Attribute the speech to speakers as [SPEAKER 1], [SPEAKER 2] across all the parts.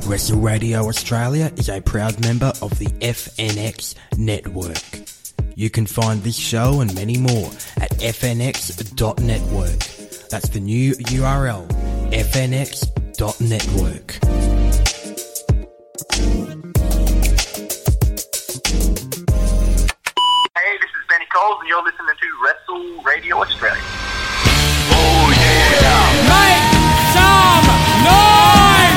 [SPEAKER 1] Wrestle Radio Australia is a proud member of the FNX network. You can find this show and many more at fnx.network. That's the new URL, fnx.network.
[SPEAKER 2] Hey, this is Benny Coles and you're listening to Wrestle Radio Australia.
[SPEAKER 3] Oh yeah!
[SPEAKER 4] Make some noise!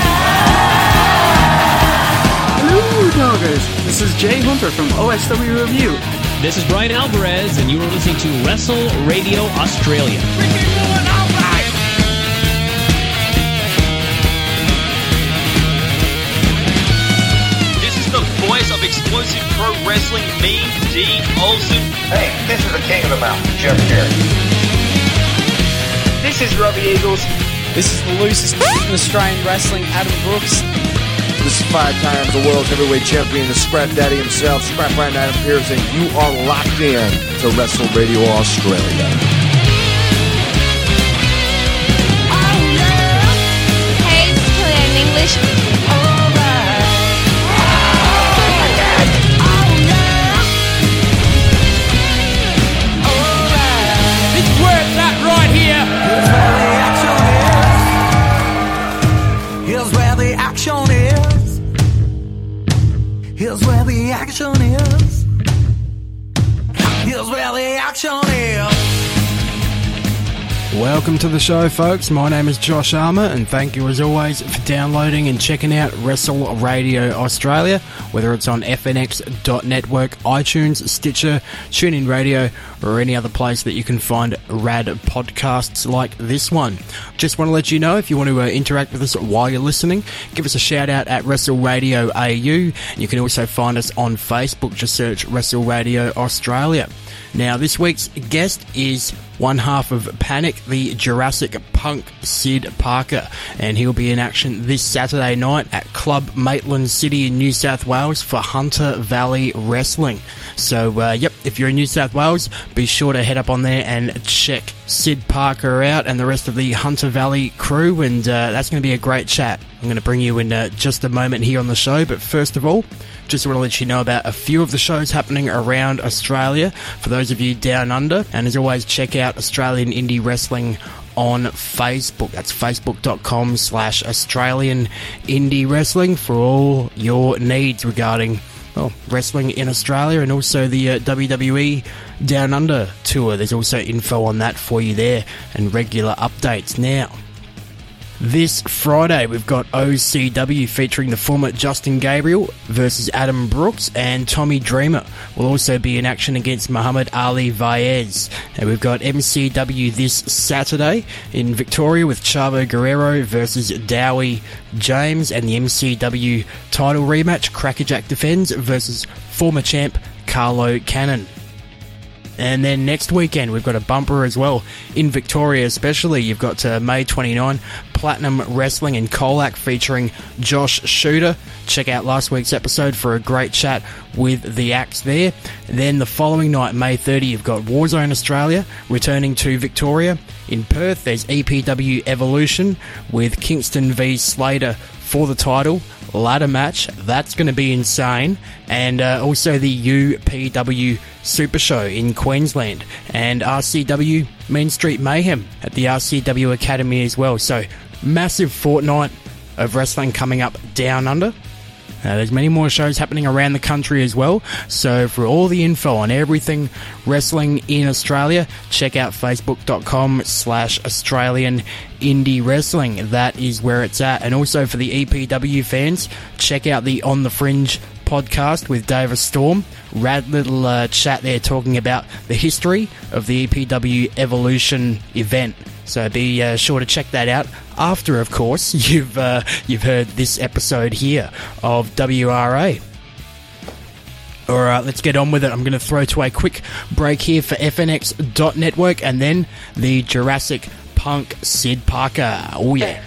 [SPEAKER 5] Hello, doggers. This is Jay Hunter from OSW Review.
[SPEAKER 6] This is Brian Alvarez, and you are listening to Wrestle Radio Australia.
[SPEAKER 7] This is the voice of explosive pro wrestling, me, D. Olsen.
[SPEAKER 3] Hey, this is the king of the mountain, Jeff Jarrett.
[SPEAKER 5] This is Robbie Eagles.
[SPEAKER 8] This is the loosest in Australian wrestling, Adam Brooks.
[SPEAKER 9] This is 5 times the world heavyweight champion, the Scrap Daddy himself, Scrap Brand Adam Pearce, and you are locked in to Wrestle Radio Australia.
[SPEAKER 10] Oh yeah! Hey, this is Kelly in English. Alright. Oh yeah!
[SPEAKER 4] Alright. It's where it's at right here.
[SPEAKER 11] Here's where the action is. Here's where the action is. Here's where the action is.
[SPEAKER 1] Welcome to the show, folks. My name is Josh Armour, and thank you as always for downloading and checking out Wrestle Radio Australia, whether it's on fnx.network, iTunes, Stitcher, TuneIn Radio, or any other place that you can find rad podcasts like this one. Just want to let you know, if you want to interact with us while you're listening, give us a shout out at Wrestle Radio AU. You can also find us on Facebook. Just search Wrestle Radio Australia. Now, this week's guest is one half of Panic, the Jurassic Punk Sid Parker, and he'll be in action this Saturday night at Club Maitland City in New South Wales for Hunter Valley Wrestling. So, if you're in New South Wales, be sure to head up on there and check Sid Parker out and the rest of the Hunter Valley crew, and that's going to be a great chat. I'm going to bring you in just a moment here on the show, but first of all, just want to let you know about a few of the shows happening around Australia for those of you down under, and as always, check out Australian Indie Wrestling on Facebook. That's facebook.com/Australian Indie Wrestling for all your needs regarding wrestling in Australia, and also the WWE Down Under tour. There's also info on that for you there and regular updates. Now, this Friday, we've got OCW featuring the former Justin Gabriel versus Adam Brooks, and Tommy Dreamer will also be in action against Muhammad Ali Vaez. And we've got MCW this Saturday in Victoria with Chavo Guerrero versus Dowie James, and the MCW title rematch, Crackerjack defends versus former champ Carlo Cannon. And then next weekend, we've got a bumper as well in Victoria especially. You've got May 29, Platinum Wrestling in Colac featuring Josh Shooter. Check out last week's episode for a great chat with the acts there. Then the following night, May 30, you've got Warzone Australia returning to Victoria. In Perth, there's EPW Evolution with Kingston v Slater for the title. Ladder match, that's going to be insane. And also the UPW Super Show in Queensland, and RCW Main Street Mayhem at the RCW Academy as well. So massive fortnight of wrestling coming up down under. There's many more shows happening around the country as well. So for all the info on everything wrestling in Australia, check out facebook.com/Australian Indie Wrestling. That is where it's at. And also for the EPW fans, check out the On the Fringe podcast with Davis Storm. Rad little chat there talking about the history of the EPW Evolution event. So be sure to check that out after, of course, you've heard this episode here of WRA. Alright, let's get on with it. I'm going to throw to a quick break here for FNX.network and then the Jurassic Punk Sid Parker. Oh yeah.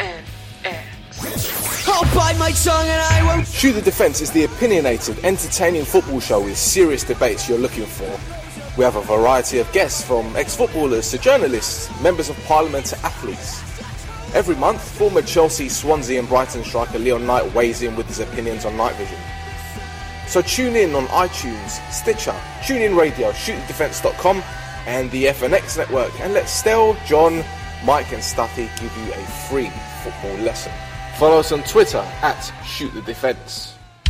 [SPEAKER 11] I'll buy my tongue and I won't.
[SPEAKER 9] Shoot the Defence is the opinionated, entertaining football show with serious debates you're looking for. We have a variety of guests, from ex-footballers to journalists, members of parliament to athletes.
[SPEAKER 12] Every month, former Chelsea, Swansea and Brighton striker Leon Knight weighs in with his opinions on Night Vision. So tune in on iTunes, Stitcher, TuneIn Radio, ShootTheDefence.com and the FNX network, and let Stel, John, Mike and Stuffy give you a free football lesson. Follow us on Twitter at ShootTheDefence.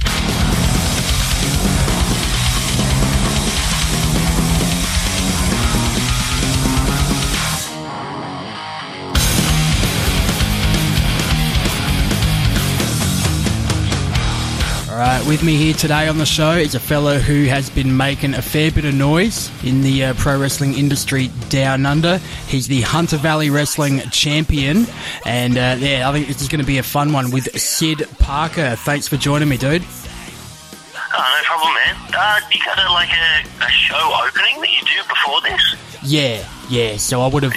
[SPEAKER 1] Alright, with me here today on the show is a fellow who has been making a fair bit of noise in the pro wrestling industry down under. He's the Hunter Valley Wrestling Champion, and I think this is going to be a fun one with Sid Parker. Thanks for joining me, dude.
[SPEAKER 2] Oh, no problem, man. You got a show opening that you do before this?
[SPEAKER 1] Yeah, so I would have,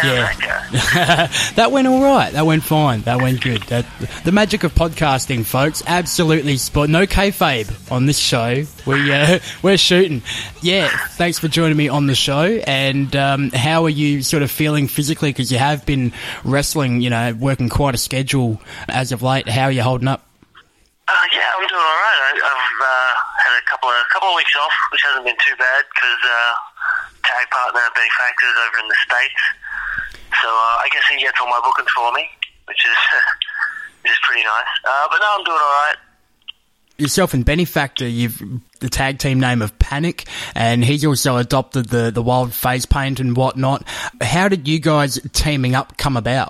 [SPEAKER 1] that went alright, that went fine, that went good. The magic of podcasting, folks, absolutely no kayfabe on this show. We're shooting. Yeah, thanks for joining me on the show, and how are you sort of feeling physically, because you have been wrestling, working quite a schedule as of late. How are you holding up?
[SPEAKER 2] Yeah, I'm doing alright. I've had a couple of weeks off, which hasn't been too bad, because tag partner Benny Factor's over in the States, so I guess he gets all my bookings for me, which is pretty nice. But no, I'm doing alright.
[SPEAKER 1] Yourself and Benny Factor, you've the tag team name of Panic, and he's also adopted the wild face paint and whatnot. How did you guys teaming up come about?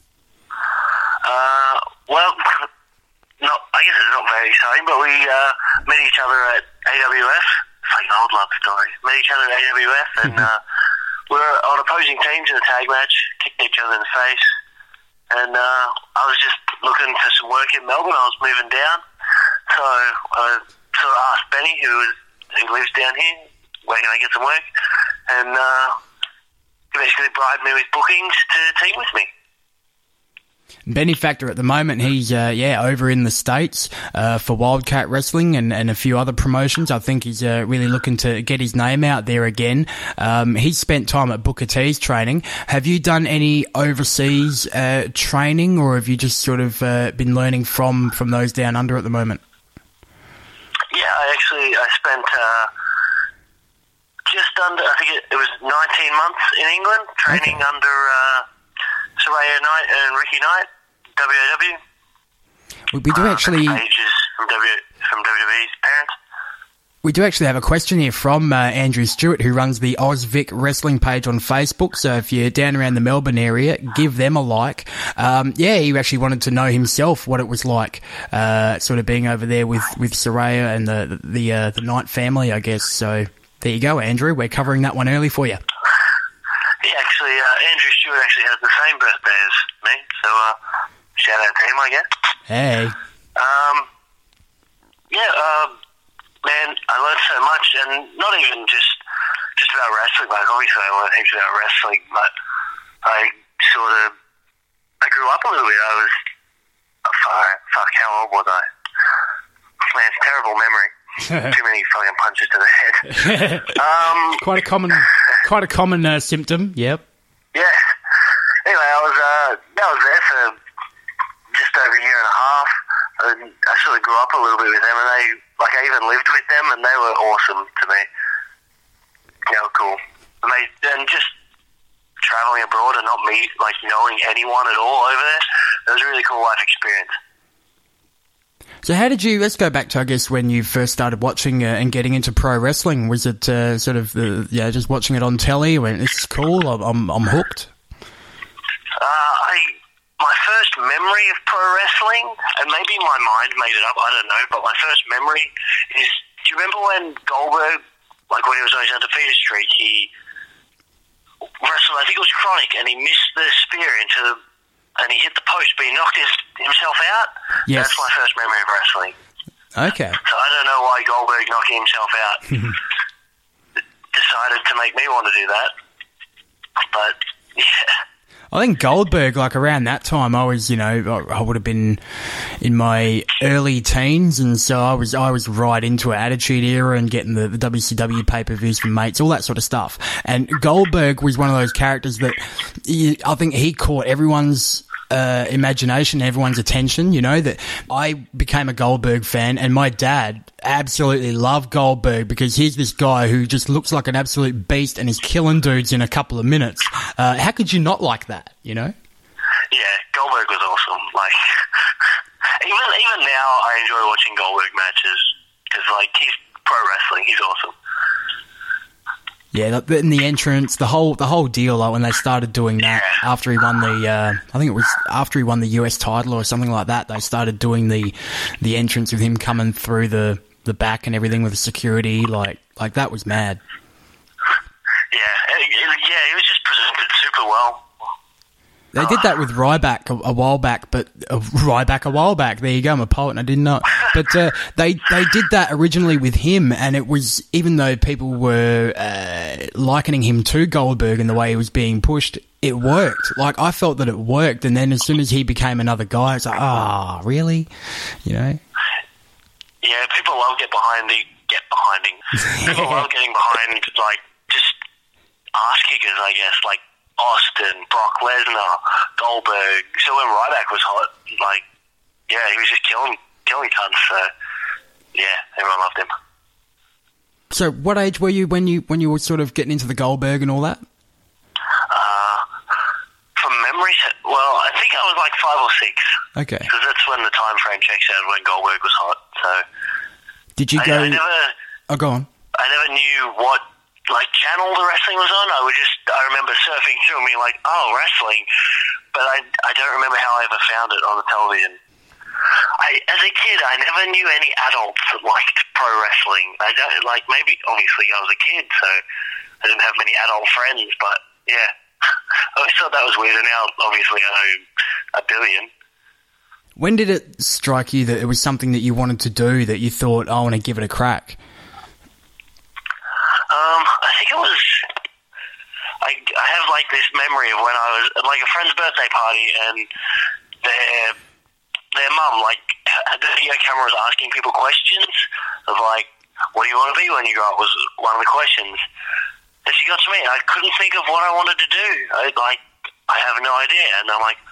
[SPEAKER 2] Well, I guess it's not very exciting, but we met each other at AWF. It's like an old love story. Met each other at AWF, and we were on opposing teams in a tag match, kicked each other in the face, and I was just looking for some work in Melbourne. I was moving down, so I sort of asked Benny, who lives down here, where can I get some work, and he basically bribed me with bookings to team with me.
[SPEAKER 1] Benny Factor at the moment, he's over in the States for Wildcat Wrestling and a few other promotions. I think he's really looking to get his name out there again. He's spent time at Booker T's training. Have you done any overseas training, or have you just sort of been learning from those down under at the moment?
[SPEAKER 2] Yeah, I spent just under, I think it was 19 months in England, training under Saraya Knight and Ricky Knight, WAW.
[SPEAKER 1] We do actually
[SPEAKER 2] pages from WWE's parents.
[SPEAKER 1] We do actually have a question here from Andrew Stewart, who runs the OzVic Wrestling page on Facebook. So if you're down around the Melbourne area, give them a like. He actually wanted to know himself what it was like, sort of being over there with Saraya and the Knight family, I guess. So there you go, Andrew. We're covering that one early for you.
[SPEAKER 2] Andrew Stewart actually has the same birthday as me, so shout out to him, I guess.
[SPEAKER 1] Hey.
[SPEAKER 2] Man, I learned so much, and not even just about wrestling. Like, obviously I learned heaps about wrestling, but I grew up a little bit. I was, how old was I? Man, it's terrible memory. Too many fucking punches to the head.
[SPEAKER 1] Quite a common symptom. Yep.
[SPEAKER 2] Yeah. Anyway, I was there for just over a year and a half, and I sort of grew up a little bit with them, and I even lived with them, and they were awesome to me. They were cool. And just traveling abroad and not knowing anyone at all over there, it was a really cool life experience.
[SPEAKER 1] So how did you, let's go back to, I guess, when you first started watching and getting into pro wrestling. Was it sort of, just watching it on telly, when this is cool, I'm hooked?
[SPEAKER 2] My first memory of pro wrestling, and maybe my mind made it up, I don't know, but my first memory is, do you remember when Goldberg, when he was on his undefeated streak, he wrestled, I think it was Chronic, and he missed the spear and he hit the post, but he knocked himself out?
[SPEAKER 1] Yes.
[SPEAKER 2] That's my first memory of wrestling.
[SPEAKER 1] Okay.
[SPEAKER 2] So I don't know why Goldberg knocking himself out decided to make me want to do that. But, yeah.
[SPEAKER 1] I think Goldberg, around that time, I was, I would have been in my early teens, and so I was right into an Attitude Era and getting the WCW pay-per-views from mates, all that sort of stuff. And Goldberg was one of those characters that I think he caught everyone's imagination, everyone's attention, you know, that I became a Goldberg fan, and my dad absolutely loved Goldberg because he's this guy who just looks like an absolute beast and is killing dudes in a couple of minutes. How could you not like that, you know?
[SPEAKER 2] Yeah, Goldberg was awesome. Like, even now, I enjoy watching Goldberg matches because, like, he's pro wrestling. He's awesome.
[SPEAKER 1] Yeah, in the entrance, the whole deal, like when they started doing that after he won the, I think it was after he won the US title or something like that, they started doing the entrance with him coming through the back and everything with the security, like that was mad.
[SPEAKER 2] Yeah, he was just presented super well.
[SPEAKER 1] They did that with Ryback a while back, but Ryback a while back. There you go, I'm a poet and I didn't know. But they did that originally with him, and it was, even though people were likening him to Goldberg in the way he was being pushed, it worked. Like, I felt that it worked, and then as soon as he became another guy, it's like, really? You know?
[SPEAKER 2] Yeah, people love getting behind. People love getting behind, like, just ass kickers, I guess, like Austin, Brock Lesnar, Goldberg. So when Ryback was hot, like, yeah, he was just killing tons. So yeah, everyone loved him.
[SPEAKER 1] So what age were you when you were sort of getting into the Goldberg and all that?
[SPEAKER 2] From memory, well, I think I was like 5 or 6.
[SPEAKER 1] Okay.
[SPEAKER 2] Because that's when the time frame checks out when Goldberg was hot. So
[SPEAKER 1] did you go? Go on.
[SPEAKER 2] I never knew what, like, channel the wrestling was on. I remember surfing through and being like, oh, wrestling, but I don't remember how I ever found it on the television. As a kid, I never knew any adults that liked pro wrestling. I don't, like, maybe, obviously I was a kid, so I didn't have many adult friends, but yeah. I always thought that was weird, and now obviously I know a billion.
[SPEAKER 1] When did it strike you that it was something that you wanted to do, that you thought, I want to give it a crack?
[SPEAKER 2] I think it was, I have like this memory of when I was at like a friend's birthday party, and their mum, like, had the video camera, was asking people questions of like, what do you want to be when you grow up, was one of the questions. And she got to me, and I couldn't think of what I wanted to do. I have no idea. And I'm like,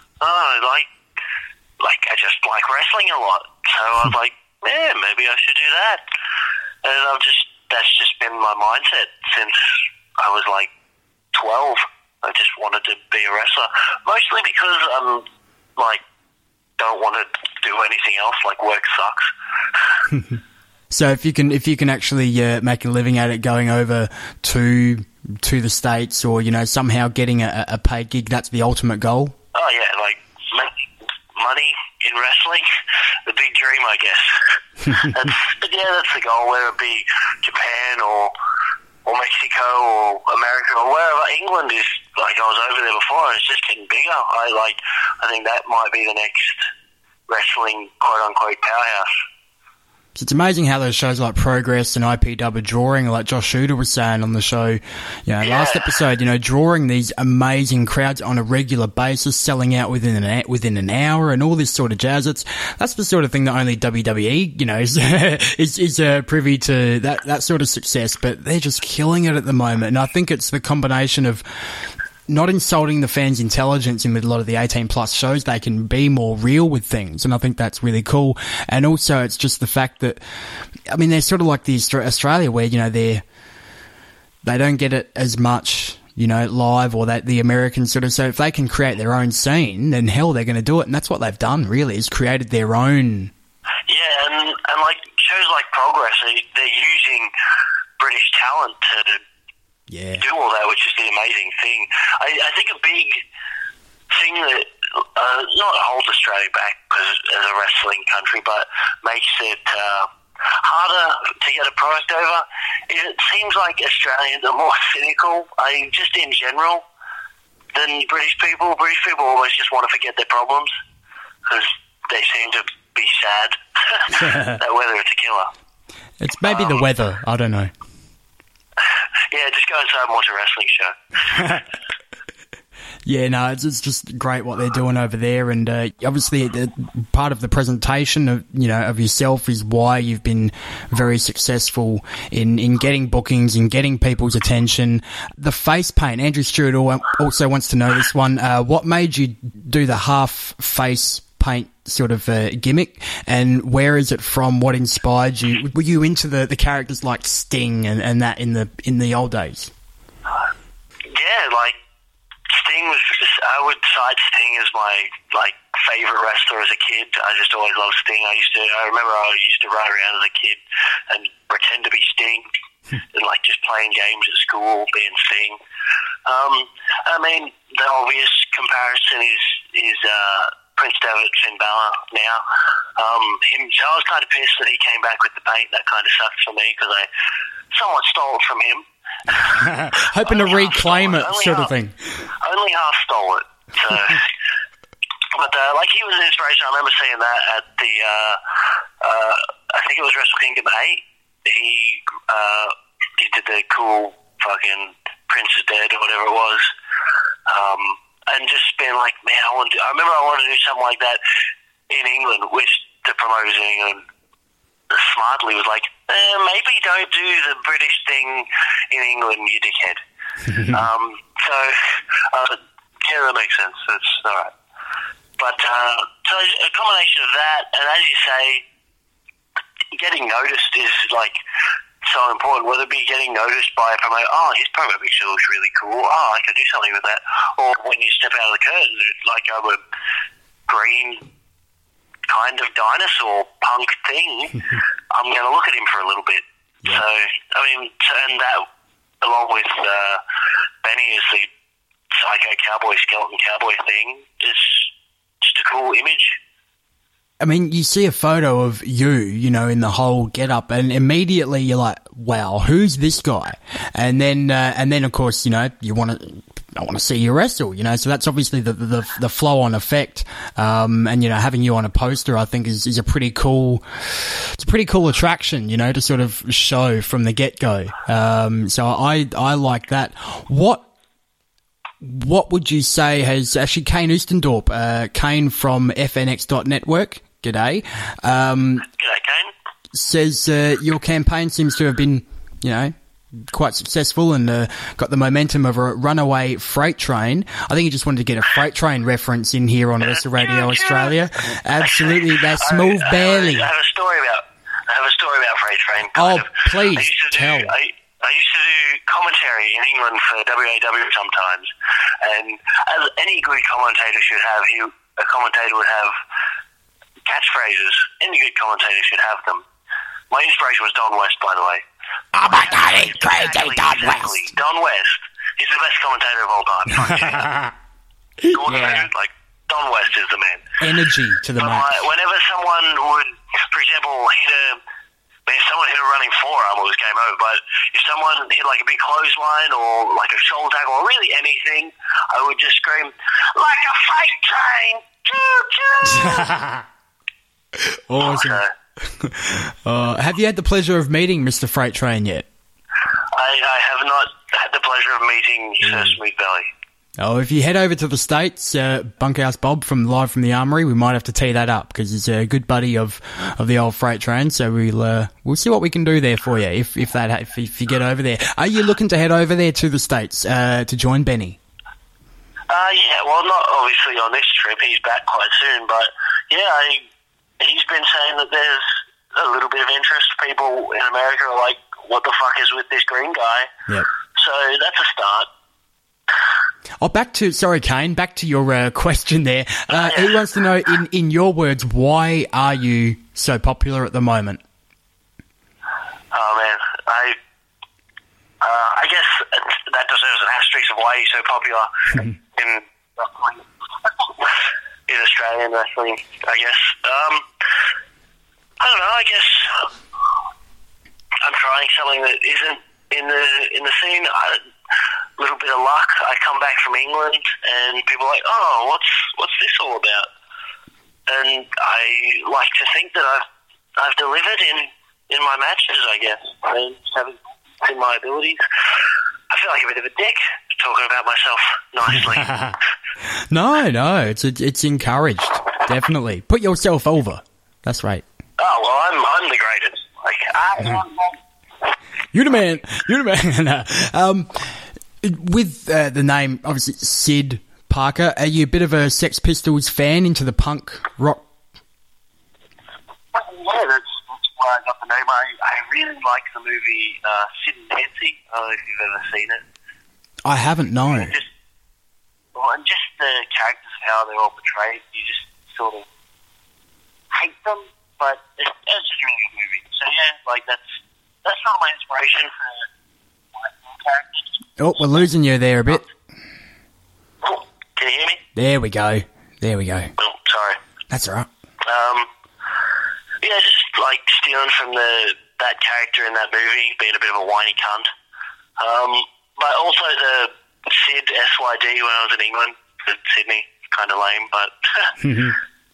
[SPEAKER 2] I just like wrestling a lot. So I was like, yeah, maybe I should do that. And that's just been my mindset since I was like 12. I just wanted to be a wrestler, mostly because I'm like, don't want to do anything else. Like, work sucks.
[SPEAKER 1] So if you can actually make a living at it, going over to the States, or, you know, somehow getting a paid gig, that's the ultimate goal.
[SPEAKER 2] Oh yeah, like money in wrestling, the big dream, I guess. That's the goal. Whether it be Japan or Mexico or America or wherever. England is, like, I was over there before, and it's just getting bigger. I think that might be the next wrestling quote unquote powerhouse.
[SPEAKER 1] It's amazing how those shows like Progress and IPW are drawing, like Josh Shooter was saying on the show, you know, last episode, you know, drawing these amazing crowds on a regular basis, selling out within an hour and all this sort of jazz. That's the sort of thing that only WWE, you know, is privy to, that sort of success, but they're just killing it at the moment. And I think it's the combination of not insulting the fans' intelligence in a lot of the 18-plus shows. They can be more real with things, and I think that's really cool. And also, it's just the fact that, I mean, they're sort of like the Australia, where, you know, they don't get it as much, you know, live, or that the Americans sort of. So if they can create their own scene, then hell, they're going to do it, and that's what they've done. Really, is created their own.
[SPEAKER 2] Yeah, and like shows like Progress, they're using British talent to do all that, which is the amazing thing. I think a big thing that not holds Australia back as a wrestling country, but makes it harder to get a product over, is it seems like Australians are more cynical, just in general, than British people. British people always just want to forget their problems because they seem to be sad. That weather, it's a killer.
[SPEAKER 1] It's maybe the weather, I don't know.
[SPEAKER 2] Yeah, just go inside and watch a wrestling show.
[SPEAKER 1] Yeah, no, it's just great what they're doing over there, and obviously part of the presentation of yourself is why you've been very successful in getting bookings and getting people's attention. The face paint, Andrew Stewart also wants to know this one. What made you do the half face paint sort of gimmick, and where is it from? What inspired you? Were you into the characters like Sting and that in the old days?
[SPEAKER 2] Yeah, like Sting was just, I would cite Sting as my favorite wrestler as a kid. I just always loved Sting. I remember I used to run around as a kid and pretend to be Sting and just playing games at school, being Sting. I mean, the obvious comparison is Prince Devitt, Finn Balor now. So I was kind of pissed that he came back with the paint. That kind of sucked for me because I somewhat stole it from him.
[SPEAKER 1] Hoping to reclaim it, sort of thing.
[SPEAKER 2] Only half stole it. So, but he was an inspiration. I remember seeing that at the, I think it was Wrestle Kingdom 8. He did the cool fucking Prince is Dead or whatever it was. And just being like, man, I remember I wanted to do something like that in England, which the promoters in England smartly was like, maybe don't do the British thing in England, you dickhead. Yeah, that makes sense. That's all right. But so a combination of that, and as you say, getting noticed is so important, whether it be getting noticed by a promoter, his promo picture looks really cool, I could do something with that, or when you step out of the curtain, it's like I'm a green kind of dinosaur punk thing, I'm going to look at him for a little bit. Yeah. So, I mean, and that, along with Benny as the psycho cowboy, skeleton cowboy thing, is just a cool image.
[SPEAKER 1] I mean, you see a photo of you, in the whole get-up, and immediately you're like, wow, who's this guy? And then of course, I want to see you wrestle, so that's obviously the flow-on effect. And, having you on a poster, I think is a pretty cool attraction, to sort of show from the get-go. So I like that. What would you say has actually Kane Oostendorp, Kane from FNX.network, g'day.
[SPEAKER 2] G'day, Kane.
[SPEAKER 1] Says your campaign seems to have been, quite successful and got the momentum of a runaway freight train. I think you just wanted to get a freight train reference in here on Wrestle Radio Australia. Absolutely, they're smooth barely.
[SPEAKER 2] I have a story about freight train.
[SPEAKER 1] Please tell.
[SPEAKER 2] I used to do commentary in England for WAW sometimes, and as any good commentator should have, a commentator would have catchphrases. Any good commentator should have them. My inspiration was Don West, by the way.
[SPEAKER 1] Oh my God, he's crazy, Don West.
[SPEAKER 2] Don West. He's the best commentator of all time. Don West is the man.
[SPEAKER 1] Energy to the match.
[SPEAKER 2] Whenever someone would, for example, if someone hit a running forearm, it was game over. But if someone hit a big clothesline or a shoulder tackle or really anything, I would just scream, like a freight train! Choo-choo!
[SPEAKER 1] Awesome. Have you had the pleasure of meeting Mr. Freight Train yet?
[SPEAKER 2] I have not had the pleasure of meeting Sir Smooth Belly.
[SPEAKER 1] Oh, if you head over to the States, Bunkhouse Bob from Live from the Armory, we might have to tee that up because he's a good buddy of the old Freight Train. So we'll see what we can do there for you if you get over there. Are you looking to head over there to the States to join Benny?
[SPEAKER 2] Yeah, well, not obviously on this trip. He's back quite soon, but yeah, he's been saying that there's a little bit of interest. People in America are like, "What the fuck is with this green guy?" Yep. So that's a start.
[SPEAKER 1] Oh, back to your question there. He wants to know, in your words, why are you so popular at the moment?
[SPEAKER 2] Oh man, I guess that deserves an asterisk of why he's so popular in Australian wrestling. I guess I don't know. I guess I'm trying something that isn't in the scene. A little bit of luck. I come back from England, and people are like, "Oh, what's this all about?" And I like to think that I've delivered in my matches. I guess in my abilities. I feel like a bit of a dick talking about myself nicely.
[SPEAKER 1] No, it's encouraged. Definitely. Put yourself over. That's right.
[SPEAKER 2] Oh, well, I'm the greatest. Like,
[SPEAKER 1] You're the man. No. With the name, obviously, Sid Parker, are you a bit of a Sex Pistols fan into the punk rock?
[SPEAKER 2] Yeah, that's where I got the name. I really like the movie Sid and Nancy. I don't know if you've ever seen it.
[SPEAKER 1] I haven't, no.
[SPEAKER 2] And just the characters, how they're all portrayed, you just sort of hate them, but it's just a really good movie. So yeah, like that's sort of my inspiration for characters.
[SPEAKER 1] Oh, we're losing you there a bit.
[SPEAKER 2] Oh, can you hear me?
[SPEAKER 1] There we go.
[SPEAKER 2] Oh, sorry.
[SPEAKER 1] That's all right.
[SPEAKER 2] Yeah, just like stealing from that character in that movie, being a bit of a whiny cunt. But also the Sid SYD when I was in England, Sydney, kind of lame, but.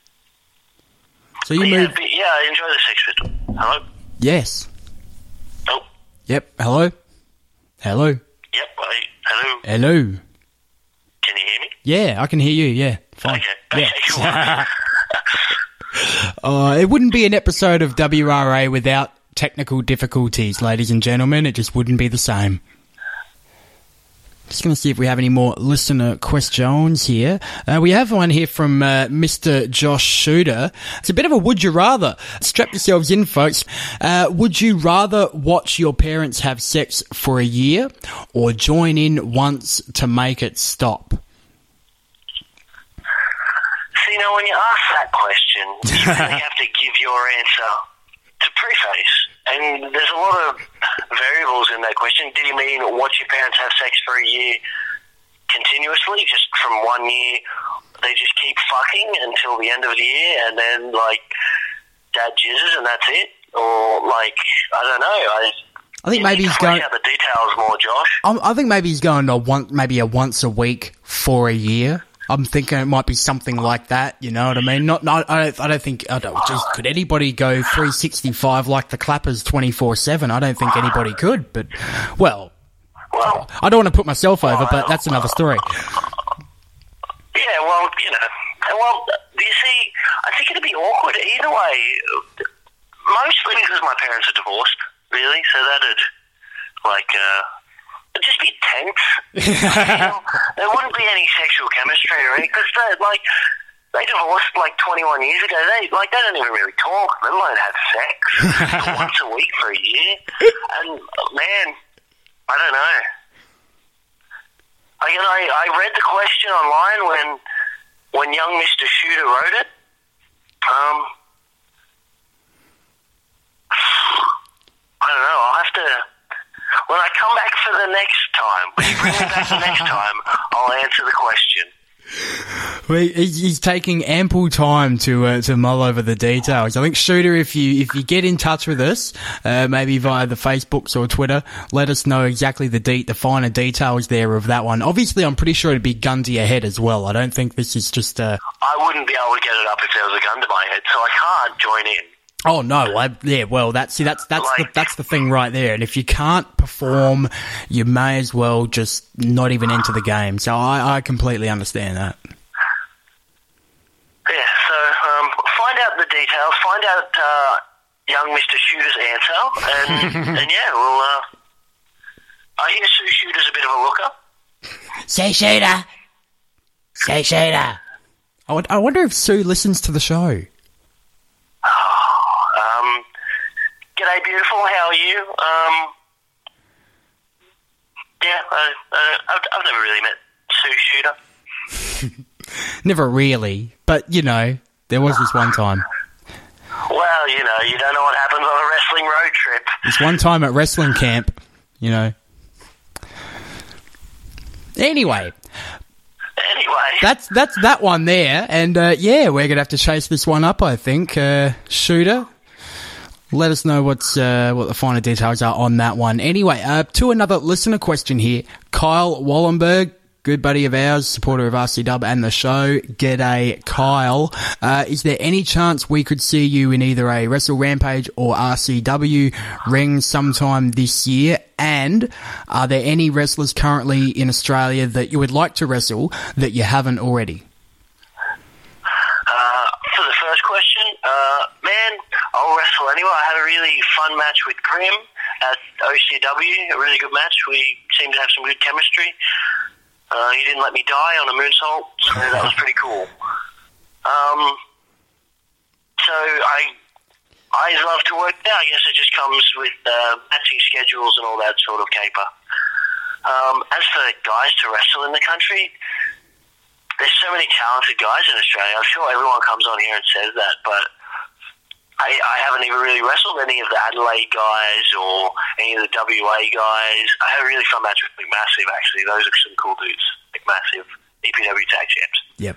[SPEAKER 1] So you moved.
[SPEAKER 2] Yeah, I enjoy the Sex Pistols. Hello.
[SPEAKER 1] Yes.
[SPEAKER 2] Oh.
[SPEAKER 1] Yep. Hello.
[SPEAKER 2] Yep. Hello.
[SPEAKER 1] Hello.
[SPEAKER 2] Can you hear me?
[SPEAKER 1] Yeah, I can hear you. Yeah. Fine.
[SPEAKER 2] Okay.
[SPEAKER 1] Yeah. Cool. It wouldn't be an episode of WRA without technical difficulties, ladies and gentlemen. It just wouldn't be the same. Just going to see if we have any more listener questions here. We have one here from Mr. Josh Shooter. It's a bit of a would you rather. Strap yourselves in, folks. Would you rather watch your parents have sex for a year or join in once to make it stop?
[SPEAKER 2] So, when you ask that question, you really have to give your answer to preface. And there's a lot of variables in that question. Do you mean watch your parents have sex for a year continuously, just from 1 year, they just keep fucking until the end of the year, and then, dad jizzes and that's it? Or, I don't know.
[SPEAKER 1] I think maybe he's going...
[SPEAKER 2] out the details more, Josh.
[SPEAKER 1] I think maybe he's going to maybe a once a week for a year. I'm thinking it might be something like that. You know what I mean? I don't think. Geez, could anybody go 365 like the Clappers 24/7? I don't think anybody could. But well, I don't want to put myself over, but that's another story.
[SPEAKER 2] Yeah, well, you see, I think it'd be awkward either way. Mostly because my parents are divorced, really. So that'd it'd just be tense. There wouldn't be any sexual chemistry or anything, because they divorced 21 years ago. They don't even really talk, let alone have sex once a week for a year. And man, I don't know. I read the question online when young Mr. Shooter wrote it. I don't know. I'll have to. When I come back for the next time, when you bring me back the next time, I'll answer the question.
[SPEAKER 1] Well, he's taking ample time to mull over the details. I think, Shooter, if you get in touch with us, maybe via the Facebooks or Twitter, let us know exactly the finer details there of that one. Obviously, I'm pretty sure it'd be gun to your head as well. I don't think this is just
[SPEAKER 2] I wouldn't be able to get it up if there was a gun to my head, so I can't join in.
[SPEAKER 1] Oh no! That's the thing right there. And if you can't perform, you may as well just not even enter the game. So I completely understand that.
[SPEAKER 2] Yeah. So find out the details. Find out young Mr. Shooter's answer, and yeah, we'll. I hear Sue Shooter's a bit of a looker.
[SPEAKER 1] Say Shooter. Say Shooter. I wonder if Sue listens to the show.
[SPEAKER 2] G'day, beautiful. How are you? Yeah, I've never really met Sue Shooter.
[SPEAKER 1] Never really, but there was this one time.
[SPEAKER 2] Well, you don't know what happens on a wrestling road trip.
[SPEAKER 1] This one time at wrestling camp, Anyway, that's that one there, and we're gonna have to chase this one up. I think, Shooter. Let us know what the finer details are on that one. Anyway, to another listener question here. Kyle Wallenberg good buddy of ours, supporter of RC Dub and the show. G'day, Kyle. Is there any chance we could see you in either a Wrestle Rampage or RCW ring sometime this year? And are there any wrestlers currently in Australia that you would like to wrestle that you haven't already?
[SPEAKER 2] For the first question, man, I'll wrestle anywhere. I had a really fun match with Grim at OCW, a really good match. We seemed to have some good chemistry. He didn't let me die on a moonsault, so that was pretty cool. So I love to work now. I guess it just comes with matching schedules and all that sort of caper. As for guys to wrestle in the country, there's so many talented guys in Australia. I'm sure everyone comes on here and says that, but I haven't even really wrestled any of the Adelaide guys or any of the WA guys. I had a really fun match with McMassive, actually. Those are some cool dudes. McMassive, EPW tag champs.
[SPEAKER 1] Yep.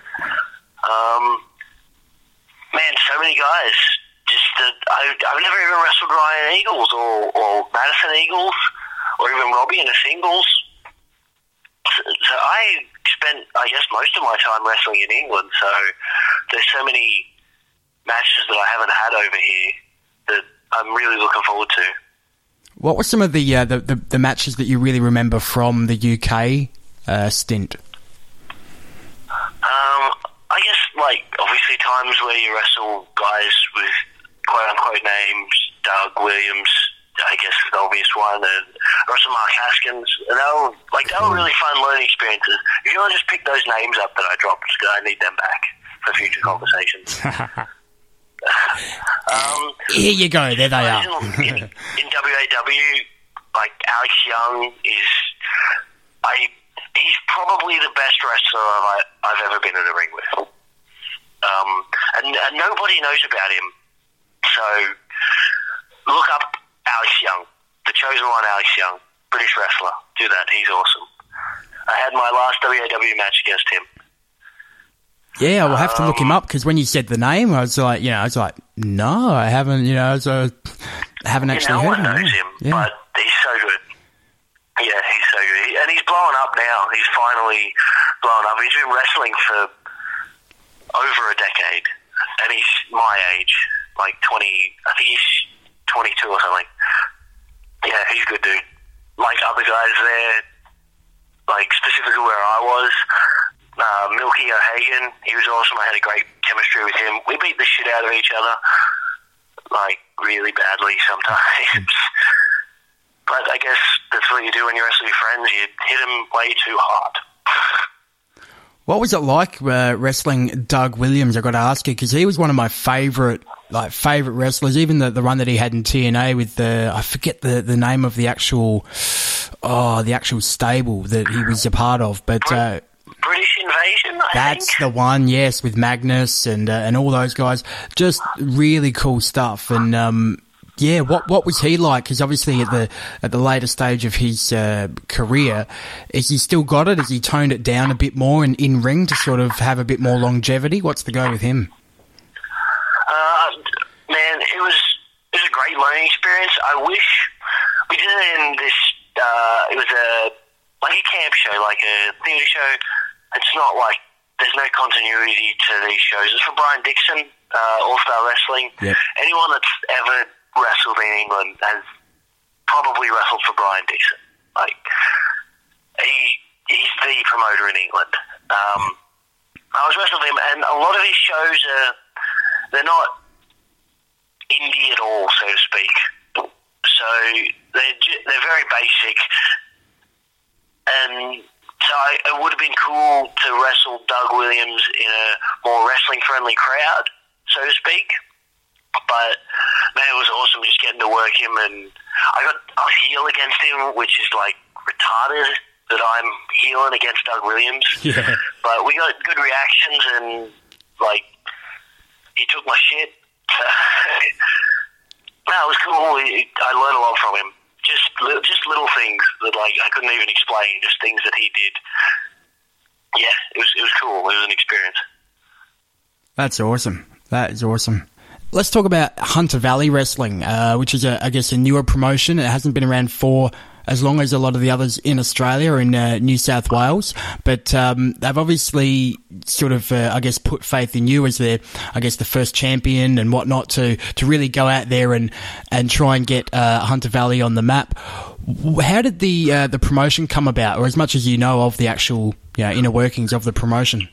[SPEAKER 2] Man, so many guys. I've never even wrestled Ryan Eagles or Madison Eagles or even Robbie in a singles. So I spent, I guess, most of my time wrestling in England, so there's so many matches that I haven't had over here that I'm really looking forward to.
[SPEAKER 1] What were some of the matches that you really remember from the UK stint?
[SPEAKER 2] I guess, obviously times where you wrestle guys with quote-unquote names, Doug Williams, I guess the obvious one, and Russell Mark Haskins, and they were really fun learning experiences. If you want to just pick those names up that I dropped, I need them back for future conversations.
[SPEAKER 1] Here you go, there they are.
[SPEAKER 2] in WAW, Alex Young he's probably the best wrestler I've ever been in a ring with. And nobody knows about him. So look up Alex Young, the chosen one Alex Young, British wrestler. Do that, he's awesome. I had my last WAW match against him.
[SPEAKER 1] Yeah, we'll have to look him up, because when you said the name, I was like, no, I haven't, I haven't actually heard of him.
[SPEAKER 2] No one knows him, but he's so good. Yeah, he's so good. And he's blowing up now. He's finally blown up. He's been wrestling for over a decade, and he's my age, 20, I think he's 22 or something. Yeah, he's a good dude. Like other guys there, specifically where I was, Milky O'Hagan, he was awesome. I had a great chemistry with him. We beat the shit out of each other, really badly sometimes. But I guess that's what you do when you wrestle your friends. You hit them way too hard.
[SPEAKER 1] What was it like wrestling Doug Williams? I got to ask you, because he was one of my favourite wrestlers. Even the run that he had in TNA with I forget the name of the actual stable that he was a part of, but
[SPEAKER 2] British Invasion.
[SPEAKER 1] That's the one. Yes, with Magnus and all those guys. Just really cool stuff. And yeah, what was he like? Because obviously at the later stage of his career, has he still got it? Has he toned it down a bit more in ring to sort of have a bit more longevity? What's the go with him?
[SPEAKER 2] Man, it was a great learning experience. I wish we did it in this. It was a camp show, like a theatre show. It's not there's no continuity to these shows. It's for Brian Dixon, All Star Wrestling. Yep. Anyone that's ever wrestled in England has probably wrestled for Brian Dixon. He's the promoter in England. I was wrestling with him, and a lot of his shows they're not indie at all, so to speak. So they're very basic, and so it would have been cool to wrestle Doug Williams in a more wrestling friendly crowd, so to speak. But man, it was awesome just getting to work him, and I was heel against him, which is retarded that I'm heeling against Doug Williams. Yeah. But we got good reactions, and he took my shit. No, it was cool. I learned a lot from him. Just little things that I couldn't even explain. Just things that he did. Yeah, it was cool. It was an experience.
[SPEAKER 1] That's awesome. That is awesome. Let's talk about Hunter Valley Wrestling, which is, I guess, a newer promotion. It hasn't been around for as long as a lot of the others in Australia or in New South Wales, but they've obviously sort of, I guess, put faith in you as their, I guess, the first champion and whatnot to really go out there and try and get Hunter Valley on the map. How did the promotion come about, or as much as you know of the actual inner workings of the promotion?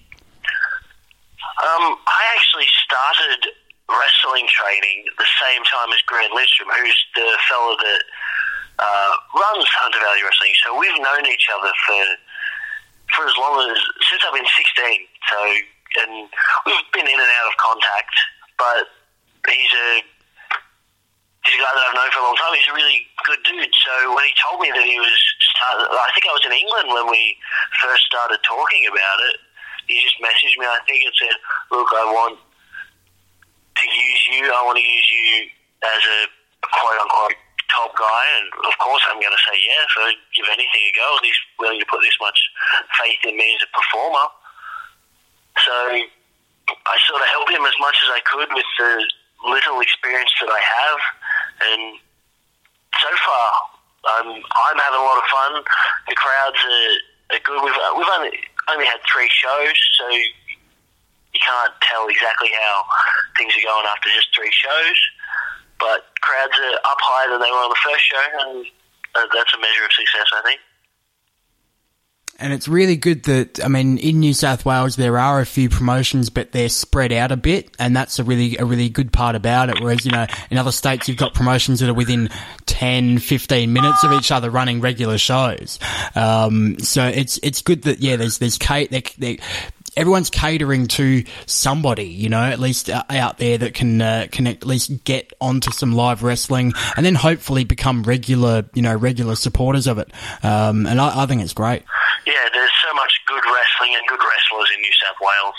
[SPEAKER 2] I actually started wrestling training at the same time as Grant Lindstrom, who's the fellow that runs Hunter Valley Wrestling. So we've known each other for as long as, since I've been 16. So, and we've been in and out of contact, but he's a guy that I've known for a long time. He's a really good dude. So when he told me that he was I think I was in England when we first started talking about it, he just messaged me, I think, and said, look, I want to use you. I want to use you as a quote-unquote top guy, and of course I'm going to say yes. So give anything a go, and he's willing to put this much faith in me as a performer. So I sort of helped him as much as I could with the little experience that I have, and so far I'm having a lot of fun. The crowds are good. We've only had 3 shows, so you can't tell exactly how things are going after just 3 shows, but crowds are up higher than they were on the first show, and that's a measure of success, I think.
[SPEAKER 1] And it's really good that, I mean, in New South Wales there are a few promotions, but they're spread out a bit, and that's a really good part about it. Whereas, in other states you've got promotions that are within 10, 15 minutes of each other running regular shows. So it's good that, everyone's catering to somebody, at least out there that can at least get onto some live wrestling and then hopefully become regular supporters of it. And I think it's great.
[SPEAKER 2] Yeah, there's so much good wrestling and good wrestlers in New South Wales.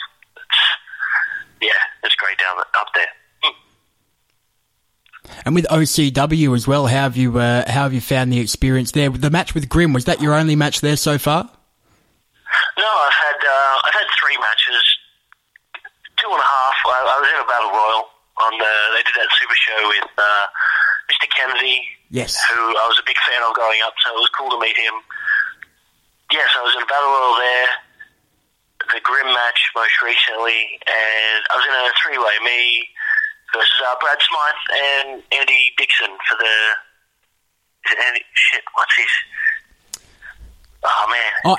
[SPEAKER 2] It's great up there.
[SPEAKER 1] And with OCW as well, how have you found the experience there? The match with Grimm, was that your only match there so far?
[SPEAKER 2] No, I've had 3 matches, 2.5. I was in a battle royal they did that super show with Mr. Kennedy,
[SPEAKER 1] yes,
[SPEAKER 2] who I was a big fan of growing up, so it was cool to meet him. Yes, I was in a battle royal there, the Grimm match most recently, and I was in a 3-way, me versus Brad Smythe and Andy Dixon for the... Is it Andy? Shit, what's his... Oh, man.
[SPEAKER 1] Oh,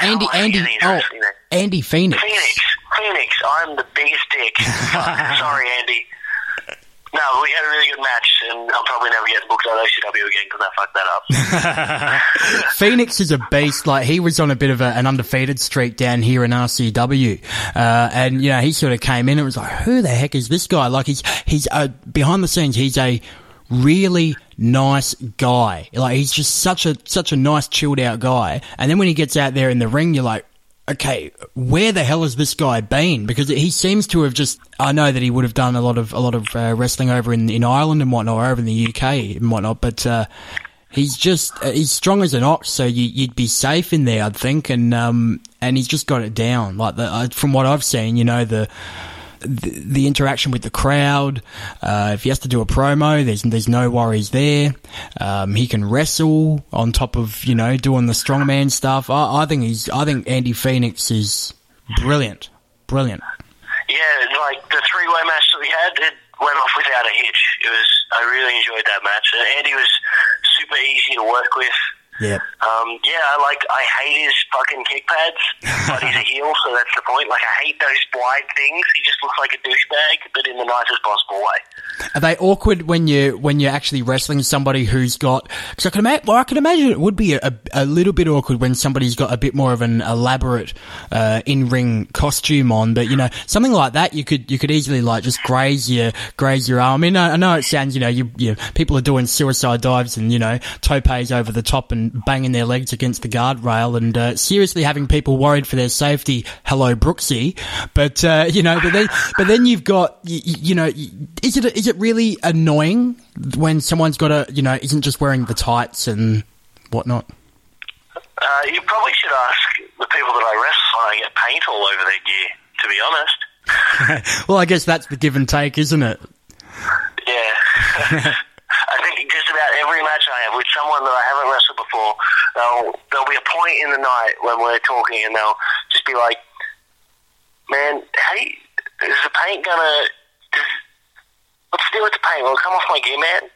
[SPEAKER 1] Andy Phoenix.
[SPEAKER 2] Phoenix. I'm the biggest dick. Sorry, Andy. No, we had a really good match, and I'll probably never get booked on OCW again because I fucked that up.
[SPEAKER 1] Phoenix is a beast. Like, he was on a bit of an undefeated streak down here in RCW. And, he sort of came in and was like, who the heck is this guy? Like, he's behind the scenes, he's a really nice guy. Like, he's just such a nice, chilled out guy. And then when he gets out there in the ring, you're like, okay, where the hell has this guy been? Because he seems to have just... I know that he would have done a lot of wrestling over in Ireland and whatnot, or over in the UK and whatnot, but he's strong as an ox, so you'd be safe in there, I'd think, and he's just got it down. Like, from what I've seen, the interaction with the crowd, if he has to do a promo, there's no worries there. He can wrestle on top of, doing the strongman stuff. I think Andy Phoenix is brilliant.
[SPEAKER 2] Yeah, like the 3-way match that we had, it went off without a hitch. I really enjoyed that match. Andy was super easy to work with.
[SPEAKER 1] Yeah.
[SPEAKER 2] I hate his fucking kick pads, but he's a heel, so that's the point. Like, I hate those wide things. He just looks like a douchebag, but in the nicest possible way.
[SPEAKER 1] Are they awkward when you're actually wrestling somebody who's got? Because I can imagine it would be a little bit awkward when somebody's got a bit more of an elaborate in-ring costume on. But something like that, you could easily like just graze your arm. I mean, I know it sounds you people are doing suicide dives and topes over the top and banging their legs against the guardrail and seriously having people worried for their safety. Hello, Brooksy. But but then you've got is it really annoying when someone's got isn't just wearing the tights and whatnot?
[SPEAKER 2] You probably should ask the people that I wrestle. I get paint all over their gear, to be honest.
[SPEAKER 1] Well, I guess that's the give and take, isn't it?
[SPEAKER 2] Yeah. I think just about every match I have with someone that I haven't wrestled before, there'll be a point in the night when we're talking, and they'll just be like, "Man, hey, is the paint gonna? What's the deal with the paint? Will it come off my gear, man?"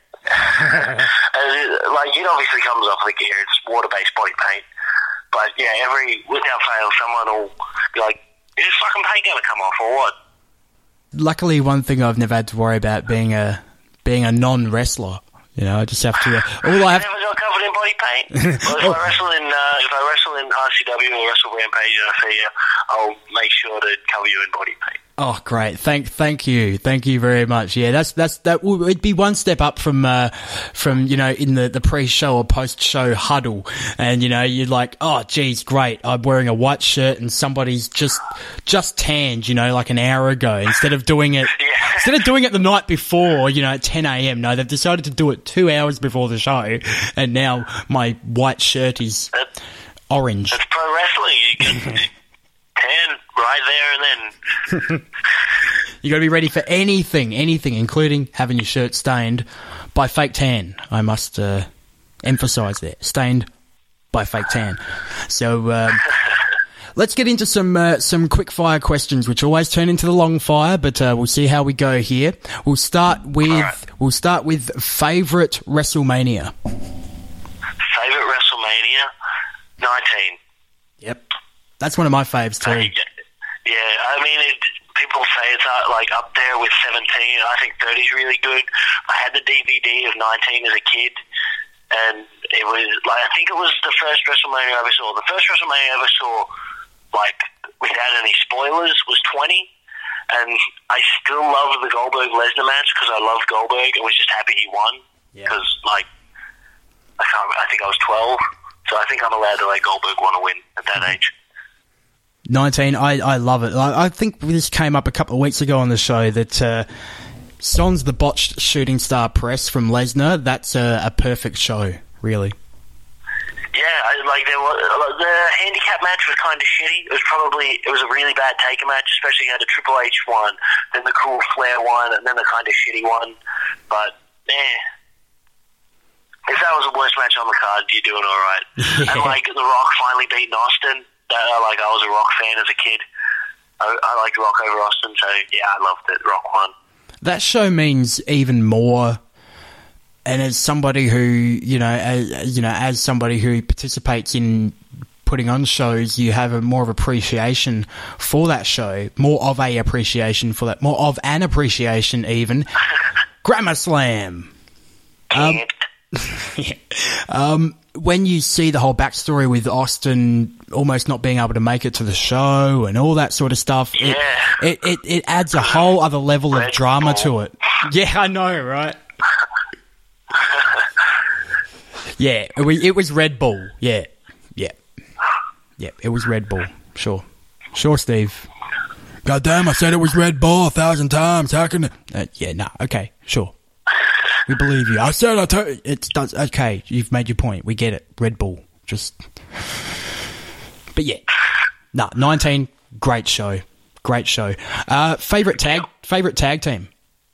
[SPEAKER 2] Like, it obviously comes off the gear. It's water-based body paint. But yeah, without fail, someone will be like, "Is this fucking paint gonna come off or what?"
[SPEAKER 1] Luckily, one thing I've never had to worry about being a non-wrestler. You know, I just have to. All I have.
[SPEAKER 2] Never got covered in body paint. Well, if I wrestle in RCW or Wrestle Rampage and I see you, I'll make sure to cover you in body paint.
[SPEAKER 1] Oh, great! Thank you very much. Yeah, it'd be one step up from you know, in the pre-show or post-show huddle, and you know, you're like, oh, geez, great! I'm wearing a white shirt and somebody's just tanned, you know, like an hour ago. Instead of doing it the night before, you know, at 10 a.m. No, they've decided to do it 2 hours before the show, and now my white shirt is orange.
[SPEAKER 2] It's pro wrestling. You can tan right there and then.
[SPEAKER 1] You got to be ready for anything, including having your shirt stained by fake tan. I must emphasise that, stained by fake tan. So let's get into some quick fire questions, which always turn into the long fire. But we'll see how we go here. We'll start with favourite WrestleMania.
[SPEAKER 2] Favourite WrestleMania, 19.
[SPEAKER 1] Yep, that's one of my faves too.
[SPEAKER 2] Yeah, I mean, people say it's like up there with 17. I think 30 is really good. I had the DVD of 19 as a kid, and it was like, I think it was the first WrestleMania I ever saw. The first WrestleMania I ever saw, like, without any spoilers, was 20. And I still love the Goldberg-Lesnar match because I loved Goldberg and was just happy he won. Because, like, I think I was 12, so I think I'm allowed to let Goldberg want to win at that age.
[SPEAKER 1] 19, I love it. I think this came up a couple of weeks ago on the show that sans the botched shooting star press from Lesnar, that's a perfect show, really.
[SPEAKER 2] Yeah, the handicap match was kind of shitty. It was a really bad taker match, especially you had the Triple H one, then the cool Flair one, and then the kind of shitty one. But, if that was the worst match on the card, you're doing all right. Yeah. And, like, The Rock finally beating Austin. I was a Rock fan as a kid. I liked Rock over Austin, so yeah, I loved it. Rock won. That
[SPEAKER 1] show means even more. And as somebody who, as somebody who participates in putting on shows, you have more of appreciation for that show, more of an appreciation even. Grammar Slam. When you see the whole backstory with Austin almost not being able to make it to the show and all that sort of stuff, it adds a whole other level of drama to it. Yeah, I know, right? Yeah, it was Red Bull. Yeah, it was Red Bull. Sure, Steve. God damn, I said it was Red Bull 1,000 times. How can it? Okay, sure. We believe you. I said it does. Okay, you've made your point. We get it. Red Bull. But yeah. 19, great show. Favourite tag team?
[SPEAKER 2] Favourite tag team?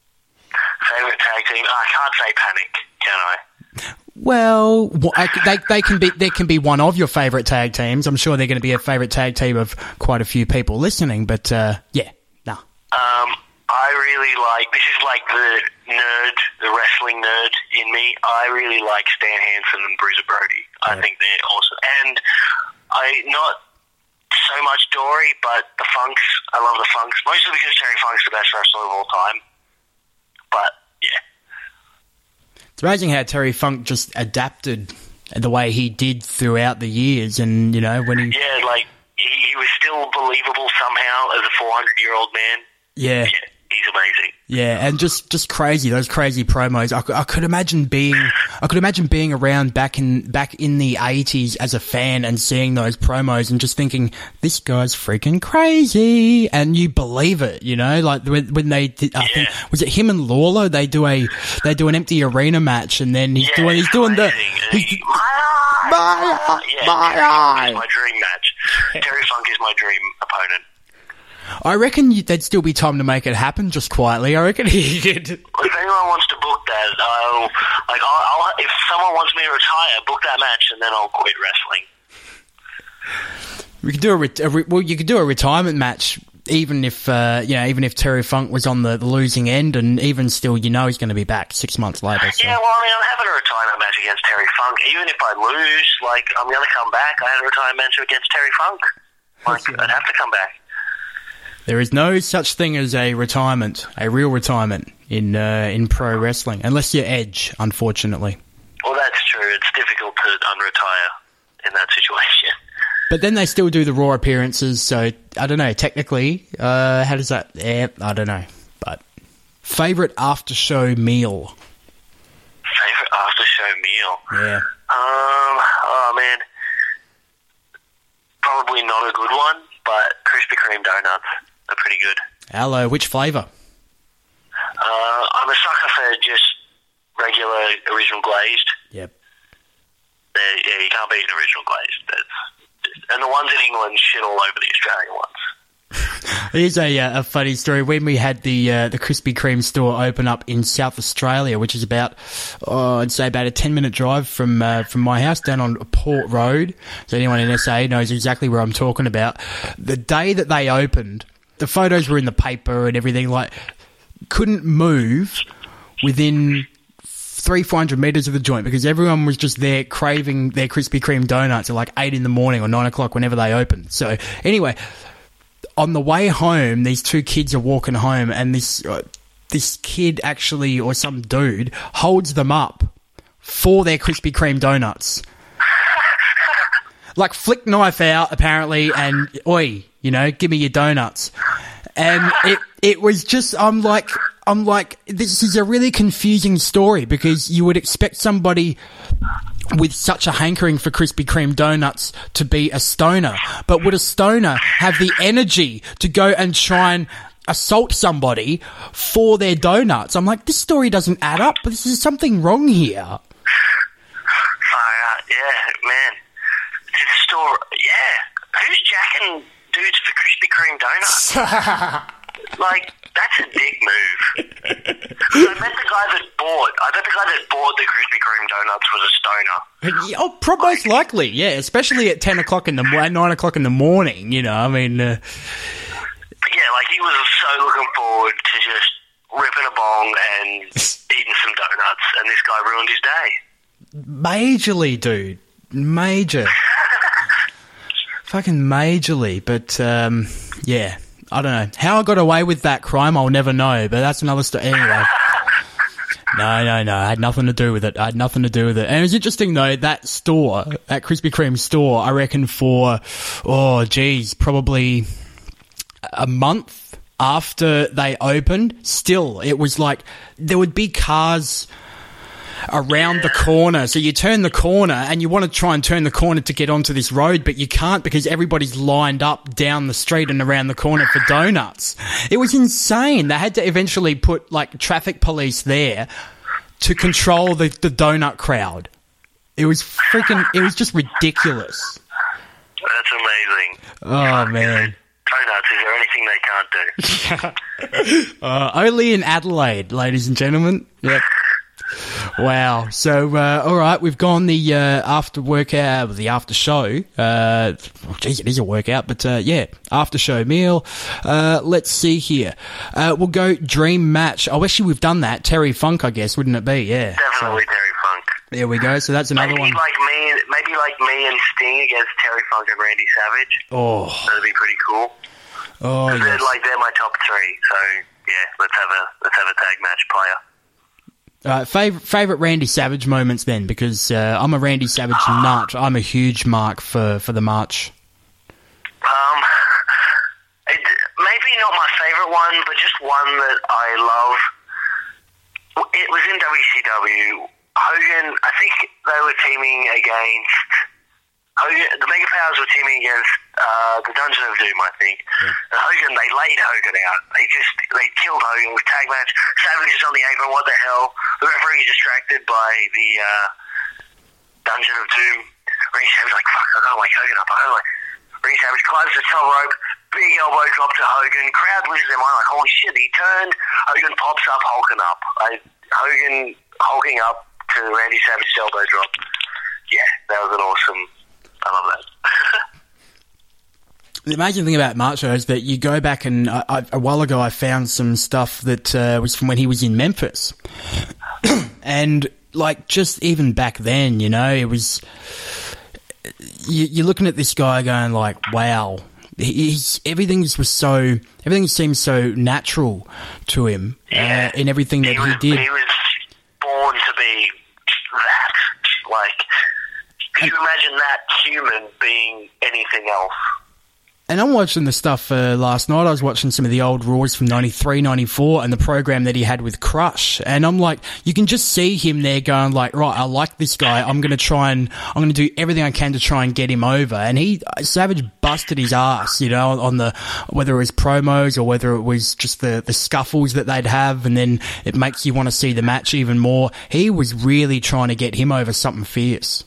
[SPEAKER 2] I can't say Panic, can I?
[SPEAKER 1] Well, there can be one of your favourite tag teams. I'm sure they're going to be a favourite tag team of quite a few people listening, but yeah.
[SPEAKER 2] I really like, this is like the wrestling nerd in me. I really like Stan Hansen and Bruiser Brody. I think they're awesome. And not so much Dory, but the Funks. I love the Funks. Mostly because Terry Funk's the best wrestler of all time. But, yeah.
[SPEAKER 1] It's amazing how Terry Funk just adapted the way he did throughout the years, and, when he...
[SPEAKER 2] Yeah, like, he was still believable somehow as a 400-year-old man.
[SPEAKER 1] Yeah.
[SPEAKER 2] He's amazing.
[SPEAKER 1] Yeah, and just crazy, those crazy promos. I could imagine being around back in the 80s as a fan and seeing those promos and just thinking, this guy's freaking crazy, and you believe it, like when they did, I think, was it him and Lawler? They do an empty arena match, and then he's doing the
[SPEAKER 2] my eye. My dream match. Terry Funk is my dream opponent.
[SPEAKER 1] I reckon there'd still be time to make it happen just quietly. I reckon he could.
[SPEAKER 2] If anyone wants to book that, I'll if someone wants me to retire, book that match and then I'll quit wrestling.
[SPEAKER 1] We could do you could do a retirement match, even if Terry Funk was on the losing end, and even still, he's going to be back 6 months later. So.
[SPEAKER 2] Yeah, well, I mean, I'm having a retirement match against Terry Funk. Even if I lose, I'm going to come back. I had a retirement match against Terry Funk. I'd have to come back.
[SPEAKER 1] There is no such thing as a real retirement in pro wrestling, unless you're Edge, unfortunately.
[SPEAKER 2] Well, that's true. It's difficult to unretire in that situation.
[SPEAKER 1] But then they still do the Raw appearances, so I don't know. Technically, how does that? I don't know. But favorite after show meal.
[SPEAKER 2] Favorite after show meal.
[SPEAKER 1] Yeah.
[SPEAKER 2] Oh man, probably not a good one, but Krispy Kreme donuts are pretty good.
[SPEAKER 1] Hello, which flavour?
[SPEAKER 2] I'm a sucker for just regular original glazed.
[SPEAKER 1] Yep.
[SPEAKER 2] Yeah, you can't beat an original glazed. And the ones in England shit all over the Australian ones.
[SPEAKER 1] Here's a funny story. When we had the Krispy Kreme store open up in South Australia, which is about a 10-minute drive from my house down on Port Road. So anyone in SA knows exactly where I'm talking about. The day that they opened, the photos were in the paper and everything. Couldn't move within 300-400 metres of the joint because everyone was just there craving their Krispy Kreme donuts at 8 in the morning or 9 o'clock whenever they opened. So anyway, on the way home, these two kids are walking home, and this kid actually, or some dude, holds them up for their Krispy Kreme donuts. Flick knife out apparently, and oi, give me your donuts. And it was just, I'm like, this is a really confusing story because you would expect somebody with such a hankering for Krispy Kreme donuts to be a stoner. But would a stoner have the energy to go and try and assault somebody for their donuts? I'm like, this story doesn't add up, but there's something wrong here.
[SPEAKER 2] Yeah, man. To the store, yeah. Who's jacking dudes for Krispy Kreme donuts? That's a dick move. I bet the guy that bought the Krispy Kreme donuts was a stoner.
[SPEAKER 1] Oh, most likely, yeah. Especially at 9 o'clock in the morning.
[SPEAKER 2] Yeah, he was so looking forward to just ripping a bong and eating some donuts, and this guy ruined his day.
[SPEAKER 1] Majorly, dude. Major. Fucking majorly. But, yeah. I don't know. How I got away with that crime, I'll never know, but that's another story. Anyway. No. I had nothing to do with it. And it was interesting, though, that store, that Krispy Kreme store, I reckon for, probably a month after they opened, still, it was there would be cars around the corner. So you turn the corner and you want to try and turn the corner to get onto this road, but you can't because everybody's lined up down the street and around the corner for donuts. It was insane. They had to eventually put traffic police there to control the donut crowd. It was just ridiculous.
[SPEAKER 2] That's amazing.
[SPEAKER 1] Oh, man.
[SPEAKER 2] Donuts, is there anything they can't do?
[SPEAKER 1] Only in Adelaide, ladies and gentlemen. Yep. Wow. So, all right, we've gone the after workout, the after show. It is a workout, but yeah, after show meal. Let's see here. We'll go dream match. Oh, actually, we've done that. Terry Funk, I guess, wouldn't it be? Yeah.
[SPEAKER 2] Definitely Terry Funk.
[SPEAKER 1] There we go. So that's another one.
[SPEAKER 2] Maybe me and Sting against Terry Funk and Randy Savage.
[SPEAKER 1] Oh,
[SPEAKER 2] that'd be pretty cool.
[SPEAKER 1] Oh, yes.
[SPEAKER 2] They're my top three. So yeah, let's have a tag match player.
[SPEAKER 1] Favorite Randy Savage moments then, because I'm a Randy Savage nut. I'm a huge mark for the march.
[SPEAKER 2] Maybe not my favorite one, but just one that I love. It was in WCW. Hogan, I think they were teaming against Hogan. The Mega Powers were teaming against the Dungeon of Doom, I think. Yeah. And Hogan, they laid Hogan out. They killed Hogan with tag match. Savage is on the apron. What the hell? The referee is distracted by the Dungeon of Doom. Randy Savage fuck, I gotta wake Hogan up. Randy Savage climbs the top rope, big elbow drop to Hogan. Crowd loses their mind, like, holy shit, he turned. Hogan pops up, hulking up. Hogan hulking up to Randy Savage's elbow drop. Yeah, that was an awesome... I love that.
[SPEAKER 1] The amazing thing about Macho is that you go back and a while ago I found some stuff that was from when he was in Memphis. And, like, just even back then, you know, it was... You're looking at this guy going like, wow, everything seems so natural to him in everything that he did.
[SPEAKER 2] He was born to be that. Like, could you imagine that human being anything else?
[SPEAKER 1] And I'm watching the stuff last night. I was watching some of the old Raws from 93, 94 and the program that he had with Crush. And I'm like, you can just see him there going like, right, I like this guy. I'm going to do everything I can to try and get him over. And Savage busted his ass, you know, on whether it was promos or whether it was just the scuffles that they'd have. And then it makes you want to see the match even more. He was really trying to get him over something fierce.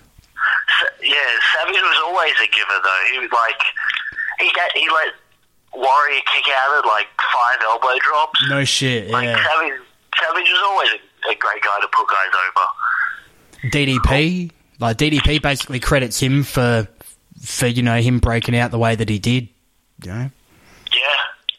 [SPEAKER 2] Yeah, Savage was always a giver though. He was like, he let Warrior kick out at like 5 elbow drops.
[SPEAKER 1] No shit,
[SPEAKER 2] like,
[SPEAKER 1] yeah.
[SPEAKER 2] Savage was always a great guy to put guys over.
[SPEAKER 1] DDP, like DDP basically credits him for you know, him breaking out the way that he did, you know?
[SPEAKER 2] Yeah.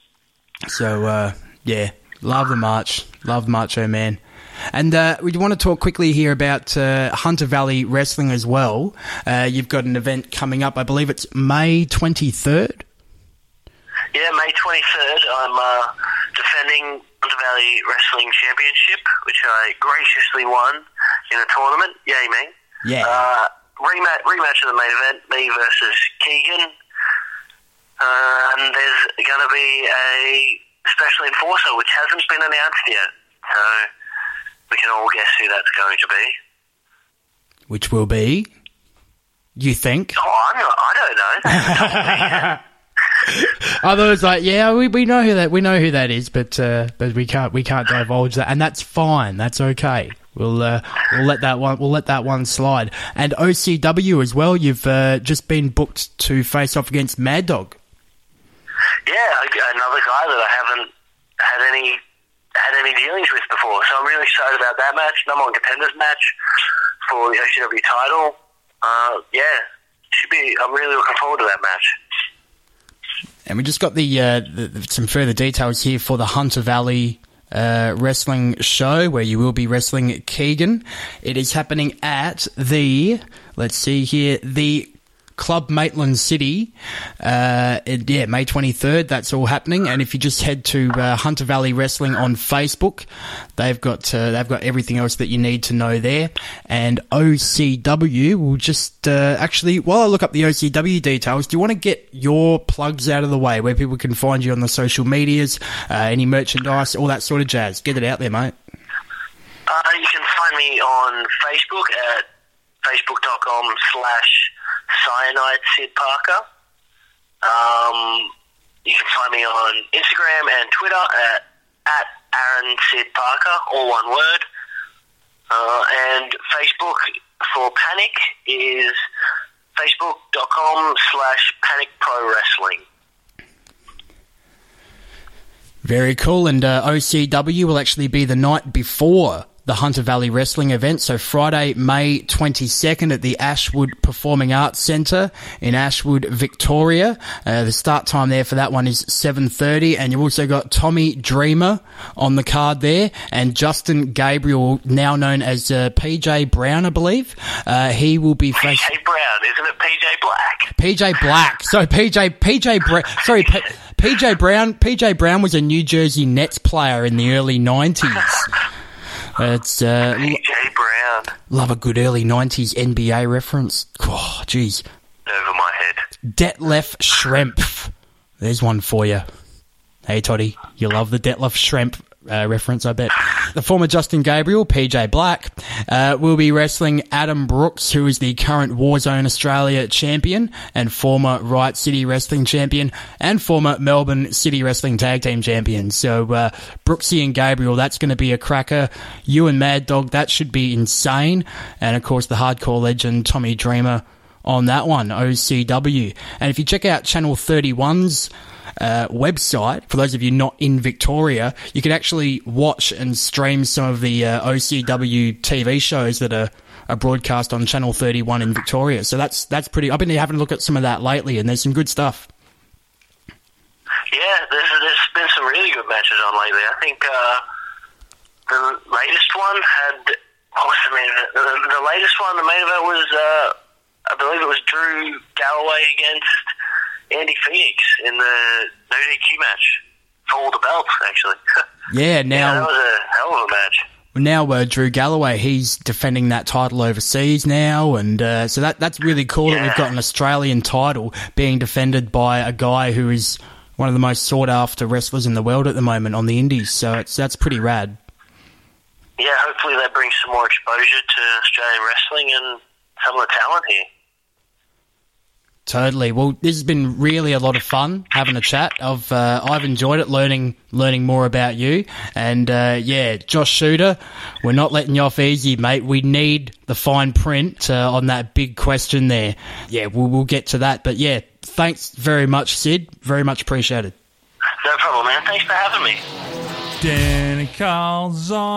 [SPEAKER 1] So, yeah, love the March. Love Macho Man. And we want to talk quickly here about Hunter Valley Wrestling as well. You've got an event coming up. I believe it's May 23rd.
[SPEAKER 2] Yeah, May 23rd. I'm defending Hunter Valley Wrestling Championship, which I graciously won in a tournament. Yay me.
[SPEAKER 1] Yeah.
[SPEAKER 2] Rematch of the main event, me versus Keegan. And there's going to be a special enforcer, which hasn't been announced yet. So... we can all guess who that's going to be.
[SPEAKER 1] Which will be, you think?
[SPEAKER 2] Oh, I don't know.
[SPEAKER 1] I thought it was like, yeah, we know who that is, but we can't divulge that, and that's fine. That's okay. We'll let that one slide. And OCW as well. You've just been booked to face off against Mad Dog.
[SPEAKER 2] Yeah, another guy that I haven't had any dealings with before, so I'm really excited about that match. Number one contenders match for the OCW title. Should be. I'm really looking forward to that match.
[SPEAKER 1] And we just got some further details here for the Hunter Valley wrestling show, where you will be wrestling Keegan. It is happening at the Club Maitland City, May 23rd. That's all happening. And if you just head to Hunter Valley Wrestling on Facebook, they've got everything else that you need to know there. And OCW will just actually, while I look up the OCW details, do you want to get your plugs out of the way, where people can find you on the social medias, any merchandise, all that sort of jazz? Get it out there, mate.
[SPEAKER 2] You can find me on Facebook at facebook.com/Cyanide Sid Parker. You can find me on Instagram and Twitter at Aaron Sid Parker, all one word. And Facebook for Panic is facebook.com/Panic Pro Wrestling.
[SPEAKER 1] Very cool. And OCW will actually be the night before the Hunter Valley Wrestling event. So Friday, May 22nd at the Ashwood Performing Arts Centre in Ashwood, Victoria. The start time there for that one is 7:30, and you've also got Tommy Dreamer on the card there, and Justin Gabriel, now known as PJ Brown, I believe. He will be
[SPEAKER 2] PJ Brown, isn't it PJ Black?
[SPEAKER 1] PJ Black. So PJ Brown was a New Jersey Nets player in the early 90s. It's
[SPEAKER 2] PJ Brown.
[SPEAKER 1] Love a good early 90s NBA reference. Oh, jeez.
[SPEAKER 2] Over my head.
[SPEAKER 1] Detlef Schrempf. There's one for you. Hey, Toddy, you love the Detlef Schrempf reference, I bet. The former Justin Gabriel, PJ Black, will be wrestling Adam Brooks, who is the current Warzone Australia champion and former Riot City Wrestling champion and former Melbourne City Wrestling Tag Team champion. So Brooksy and Gabriel, that's going to be a cracker. You and Mad Dog, that should be insane. And of course the hardcore legend Tommy Dreamer on that one, OCW. And if you check out Channel 31's website, for those of you not in Victoria, you can actually watch and stream some of the OCW TV shows that are broadcast on Channel 31 in Victoria. So that's pretty... I've been having a look at some of that lately, and there's some good stuff.
[SPEAKER 2] Yeah, there's been some really good matches on lately. I think the latest one had... What was the main event? The latest one, the main event was, I believe it was Drew Galloway against Andy Phoenix in the no DQ match for all the belts, actually.
[SPEAKER 1] Yeah, now...
[SPEAKER 2] that was a hell of a match.
[SPEAKER 1] Now, Drew Galloway, he's defending that title overseas now, and so that's really cool that we've got an Australian title being defended by a guy who is one of the most sought-after wrestlers in the world at the moment on the indies, so that's pretty rad.
[SPEAKER 2] Yeah, hopefully that brings some more exposure to Australian wrestling and some of the talent here.
[SPEAKER 1] Totally. Well, this has been really a lot of fun having a chat. I've enjoyed it, learning more about you. And Josh Shooter, we're not letting you off easy, mate. We need the fine print on that big question there. Yeah, we'll get to that. But yeah, thanks very much, Sid. Very much appreciated.
[SPEAKER 2] No problem, man. Thanks for having me.
[SPEAKER 13] Dan and Carl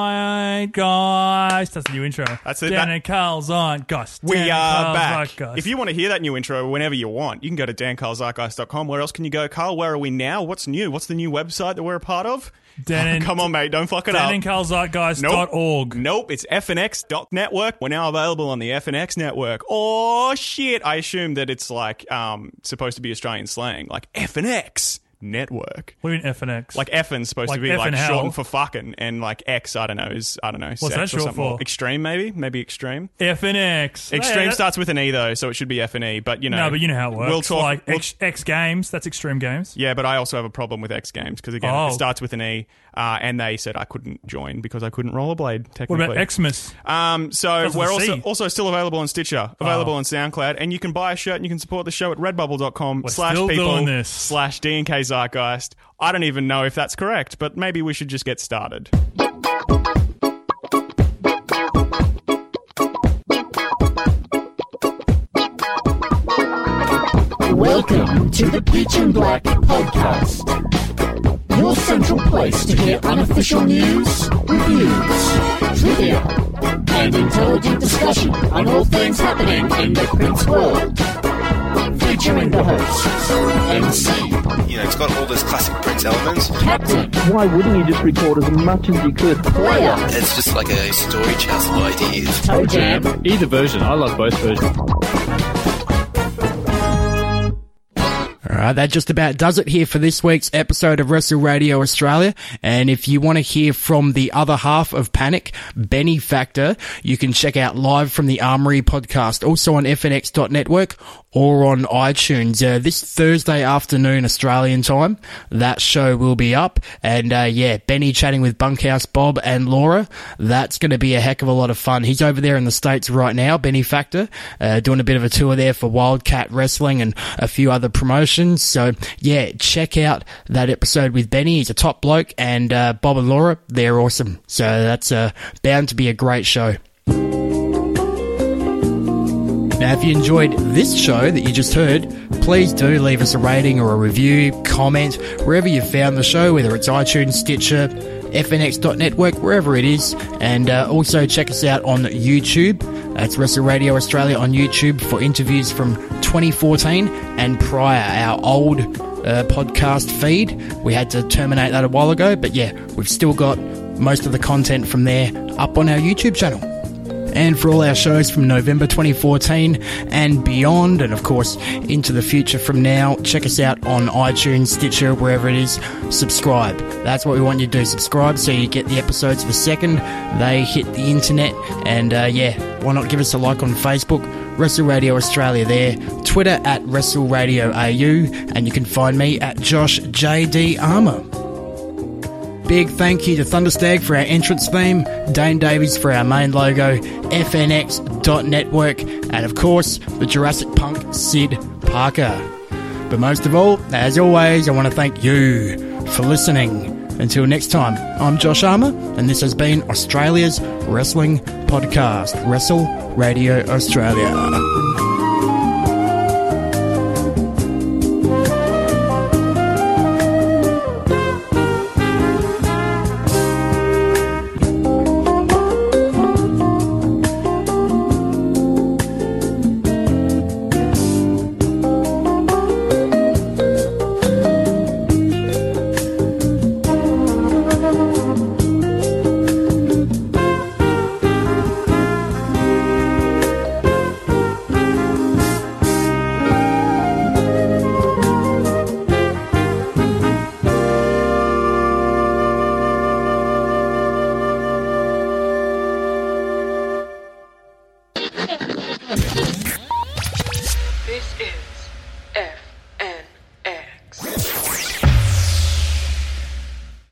[SPEAKER 13] Zeitgeist. That's the new intro.
[SPEAKER 14] That's it.
[SPEAKER 13] Dan and Carl Zeitgeist.
[SPEAKER 14] We are back. If you want to hear that new intro whenever you want, you can go to dancarlzeitgeist.com. Where else can you go? Carl, where are we now? What's new? What's the new website that we're a part of? Come on, mate. Don't fuck it up.
[SPEAKER 13] danandcarlzeitgeist.org.
[SPEAKER 14] Nope. It's fnx.network. We're now available on the FNX network. Oh, shit. I assume that it's like supposed to be Australian slang. Like FNX. Network.
[SPEAKER 13] What do you mean FNX?
[SPEAKER 14] Like Fn's supposed to be like shortened for fucking, and like X, I don't know,
[SPEAKER 13] What's
[SPEAKER 14] sex
[SPEAKER 13] that short for?
[SPEAKER 14] Extreme, maybe Extreme.
[SPEAKER 13] FNX.
[SPEAKER 14] Extreme starts with an E though, so it should be FNE. But you know,
[SPEAKER 13] no, but you know how it works.
[SPEAKER 14] We'll talk
[SPEAKER 13] like X Games. That's Extreme Games.
[SPEAKER 14] Yeah, but I also have a problem with X Games because again, it starts with an E, and they said I couldn't join because I couldn't rollerblade. Technically,
[SPEAKER 13] what about Xmas?
[SPEAKER 14] So we're also still available on Stitcher, available on SoundCloud, and you can buy a shirt and you can support the show at redbubble.com/people/DNK Zeitgeist. I don't even know if that's correct, but maybe we should just get started.
[SPEAKER 15] Welcome to the Peach and Black Podcast, your central place to hear unofficial news, reviews, trivia, and intelligent discussion on all things happening in the Prince world. Featuring the hosts, MC.
[SPEAKER 16] You know, it's got all those classic Prince elements.
[SPEAKER 15] Captain.
[SPEAKER 17] Why wouldn't you just record as much as you could?
[SPEAKER 15] Player.
[SPEAKER 16] It's just like a story chest of ideas.
[SPEAKER 15] Toe Jam.
[SPEAKER 17] Either version. I love both versions.
[SPEAKER 1] Alright, that just about does it here for this week's episode of Wrestle Radio Australia. And if you want to hear from the other half of Panic, Benny Factor, you can check out Live from the Armory podcast, also on fnx.network or on iTunes. This Thursday afternoon Australian time, that show will be up. And Benny chatting with Bunkhouse Bob and Laura. That's going to be a heck of a lot of fun. He's over there in the States right now, Benny Factor, doing a bit of a tour there for Wildcat Wrestling and a few other promotions. So, yeah, check out that episode with Benny. He's a top bloke, and Bob and Laura, they're awesome. So that's bound to be a great show. Now, if you enjoyed this show that you just heard, please do leave us a rating or a review, comment, wherever you found the show, whether it's iTunes, Stitcher, fnx.network, wherever it is. And also check us out on YouTube. It's Wrestle Radio Australia on YouTube for interviews from 2014 and prior, our old podcast feed. We had to terminate that a while ago, but yeah, we've still got most of the content from there up on our YouTube channel. And for all our shows from November 2014 and beyond, and of course into the future from now, check us out on iTunes, Stitcher, wherever it is. Subscribe. That's what we want you to do. Subscribe so you get the episodes the second they hit the internet. And why not give us a like on Facebook, Wrestle Radio Australia there, Twitter at Wrestle Radio AU, and you can find me at Josh JD Armour. Big thank you to Thunderstag for our entrance theme, Dane Davies for our main logo, fnx.network, and of course, the Jurassic Punk Sid Parker. But most of all, as always, I want to thank you for listening. Until next time, I'm Josh Armour, and this has been Australia's Wrestling Podcast, Wrestle Radio Australia.